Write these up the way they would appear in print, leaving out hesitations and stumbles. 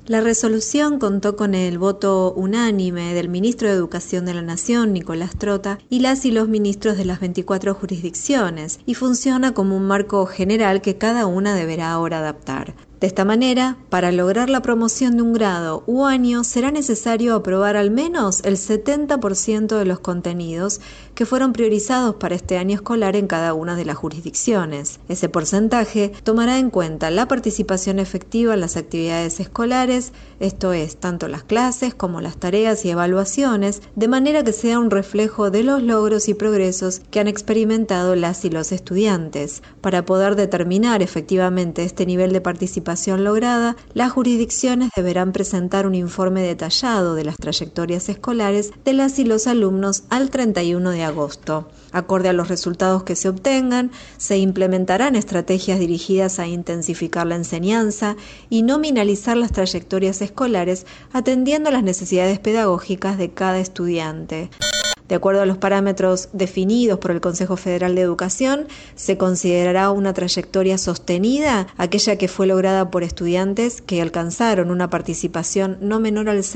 La resolución contó con el voto unánime del ministro de Educación de la Nación, Nicolás Trota, y las y los ministros de las 24 jurisdicciones, y funciona como un marco general que cada una deberá ahora adaptar. De esta manera, para lograr la promoción de un grado u año, será necesario aprobar al menos el 70% de los contenidos que fueron priorizados para este año escolar en cada una de las jurisdicciones. Ese porcentaje tomará en cuenta la participación efectiva en las actividades escolares, esto es, tanto las clases como las tareas y evaluaciones, de manera que sea un reflejo de los logros y progresos que han experimentado las y los estudiantes. Para poder determinar efectivamente este nivel de participación lograda, las jurisdicciones deberán presentar un informe detallado de las trayectorias escolares de las y los alumnos al 31 de agosto. Acorde a los resultados que se obtengan, se implementarán estrategias dirigidas a intensificar la enseñanza y nominalizar las trayectorias escolares atendiendo a las necesidades pedagógicas de cada estudiante. De acuerdo a los parámetros definidos por el Consejo Federal de Educación, se considerará una trayectoria sostenida aquella que fue lograda por estudiantes que alcanzaron una participación no menor al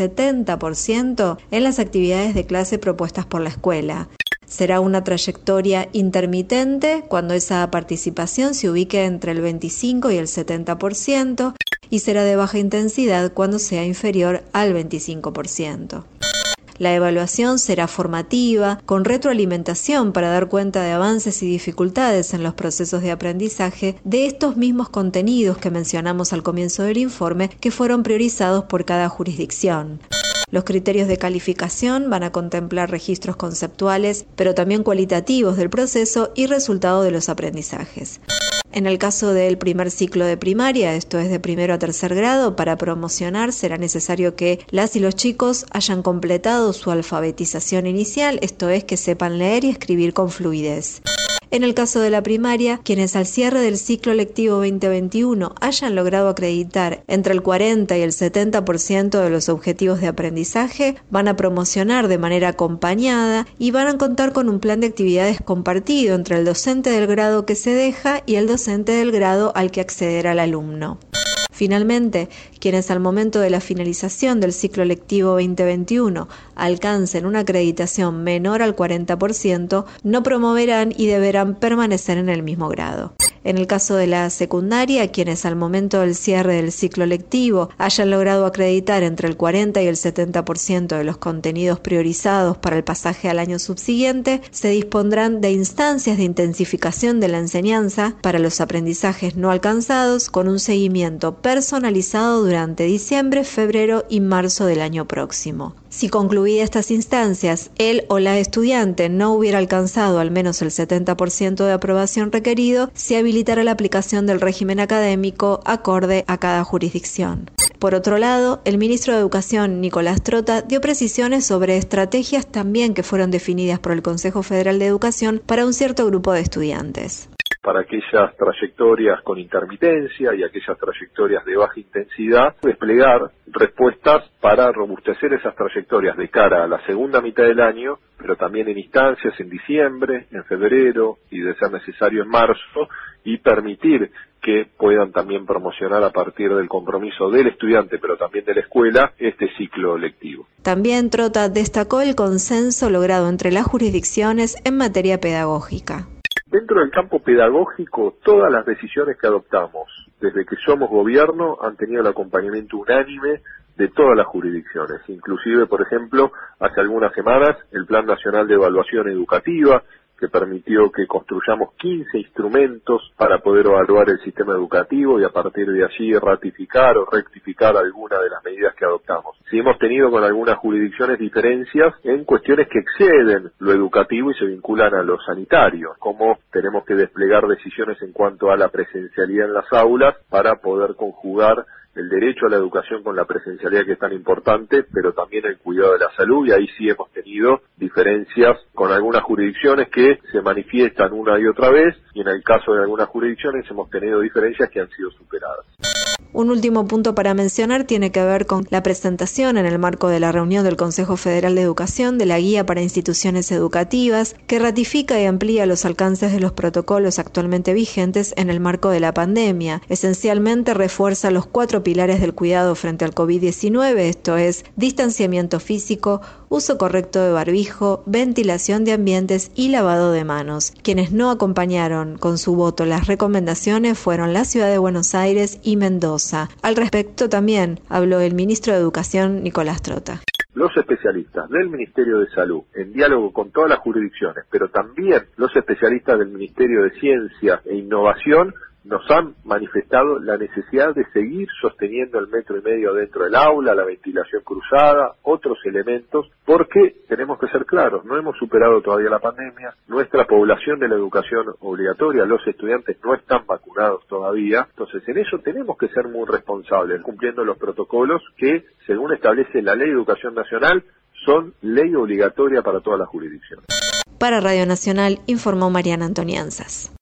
70% en las actividades de clase propuestas por la escuela. Será una trayectoria intermitente cuando esa participación se ubique entre el 25 y el 70% y será de baja intensidad cuando sea inferior al 25%. La evaluación será formativa, con retroalimentación para dar cuenta de avances y dificultades en los procesos de aprendizaje de estos mismos contenidos que mencionamos al comienzo del informe, que fueron priorizados por cada jurisdicción. Los criterios de calificación van a contemplar registros conceptuales, pero también cualitativos del proceso y resultado de los aprendizajes. En el caso del primer ciclo de primaria, esto es de primero a tercer grado, para promocionar será necesario que las y los chicos hayan completado su alfabetización inicial, esto es que sepan leer y escribir con fluidez. En el caso de la primaria, quienes al cierre del ciclo lectivo 2021 hayan logrado acreditar entre el 40 y el 70% de los objetivos de aprendizaje, van a promocionar de manera acompañada y van a contar con un plan de actividades compartido entre el docente del grado que se deja y el docente del grado al que accederá el alumno. Finalmente, quienes al momento de la finalización del ciclo lectivo 2021 alcancen una acreditación menor al 40%, no promoverán y deberán permanecer en el mismo grado. En el caso de la secundaria, quienes al momento del cierre del ciclo lectivo hayan logrado acreditar entre el 40 y el 70% de los contenidos priorizados para el pasaje al año subsiguiente, se dispondrán de instancias de intensificación de la enseñanza para los aprendizajes no alcanzados, con un seguimiento personalizado durante diciembre, febrero y marzo del año próximo. Si concluidas estas instancias, el o la estudiante no hubiera alcanzado al menos el 70% de aprobación requerido, se habilitará la aplicación del régimen académico acorde a cada jurisdicción. Por otro lado, el ministro de Educación, Nicolás Trota, dio precisiones sobre estrategias también que fueron definidas por el Consejo Federal de Educación para un cierto grupo de estudiantes. Para aquellas trayectorias con intermitencia y aquellas trayectorias de baja intensidad, desplegar respuestas para robustecer esas trayectorias de cara a la segunda mitad del año, pero también en instancias en diciembre, en febrero y de ser necesario en marzo, y permitir que puedan también promocionar a partir del compromiso del estudiante, pero también de la escuela, este ciclo lectivo. También Trota destacó el consenso logrado entre las jurisdicciones en materia pedagógica. Dentro del campo pedagógico, todas las decisiones que adoptamos desde que somos gobierno han tenido el acompañamiento unánime de todas las jurisdicciones. Inclusive, por ejemplo, hace algunas semanas, el Plan Nacional de Evaluación Educativa, que permitió que construyamos 15 instrumentos para poder evaluar el sistema educativo y a partir de allí ratificar o rectificar alguna de las medidas que adoptamos. Sí hemos tenido con algunas jurisdicciones diferencias en cuestiones que exceden lo educativo y se vinculan a lo sanitario, como tenemos que desplegar decisiones en cuanto a la presencialidad en las aulas para poder conjugar el derecho a la educación con la presencialidad, que es tan importante, pero también el cuidado de la salud, y ahí sí hemos tenido diferencias con algunas jurisdicciones que se manifiestan una y otra vez, y en el caso de algunas jurisdicciones hemos tenido diferencias que han sido superadas. Un último punto para mencionar tiene que ver con la presentación en el marco de la reunión del Consejo Federal de Educación de la Guía para Instituciones Educativas, que ratifica y amplía los alcances de los protocolos actualmente vigentes en el marco de la pandemia. Esencialmente refuerza los 4 pilares del cuidado frente al COVID-19, esto es, distanciamiento físico, uso correcto de barbijo, ventilación de ambientes y lavado de manos. Quienes no acompañaron con su voto las recomendaciones fueron la Ciudad de Buenos Aires y Mendoza. Al respecto también habló el ministro de Educación, Nicolás Trota. Los especialistas del Ministerio de Salud, en diálogo con todas las jurisdicciones, pero también los especialistas del Ministerio de Ciencia e Innovación, nos han manifestado la necesidad de seguir sosteniendo el 1,5 metros dentro del aula, la ventilación cruzada, otros elementos, porque tenemos que ser claros, no hemos superado todavía la pandemia, nuestra población de la educación obligatoria, los estudiantes no están vacunados todavía, entonces en eso tenemos que ser muy responsables, cumpliendo los protocolos que, según establece la Ley de Educación Nacional, son ley obligatoria para todas las jurisdicciones. Para Radio Nacional informó Mariana Antonianzas.